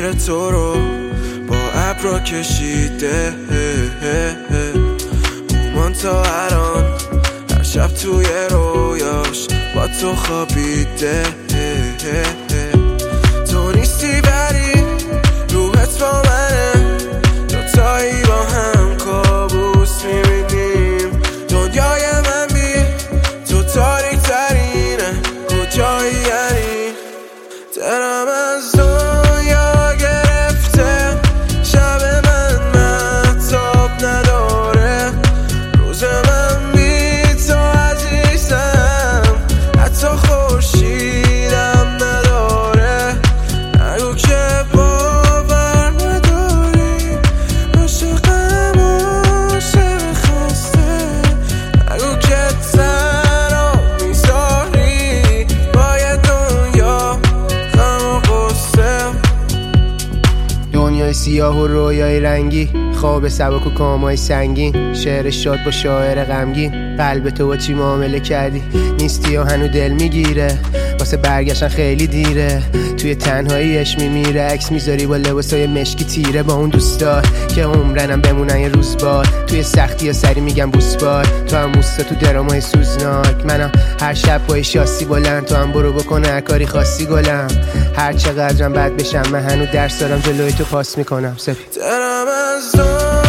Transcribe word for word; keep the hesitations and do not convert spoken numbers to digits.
تصویر تو رو با ابرا کشیده، اومان تا الان هر شب توی رویاش با تو خوابیده. تو نیستی ولی روحت با منه، دوتایی با هم کابوس میبینیم. دنیای من بی تو تاریک ترینه، کجایی یعنی؟ دلم از دنیا گرفته، شب من مهتاب نداره، روز من بی تو عزیزم حتی خورشیدم نداره. نگو که باور نداری، عاشقم عاشق خسته، نگو که تنها میذاری باید دنیا غم و غصه. دنیای سیاه و رویای رنگی، خواب سبک و کامای سنگین، شعر شاد با شاعر غمگین. قلب تو با چی معامله کردی؟ نیستی و هنو دل میگیره، واسه برگشتن خیلی دیره. توی تنهاییش میمیره، عکس میذاری با لباسای مشکی تیره، با اون دوستا که عمرنم بمونن یه روز بار. توی سختی ها سری میگم بوسبار، تو هم موستا تو درامای سوزناک. منم هر شب پای شاسی بلند، تو هم برو بکنه هر کاری خاصی گلم. هر چقدرم بد بشم من هنو درس دارم، جلوی تو پاس میکنم سپید. دلم از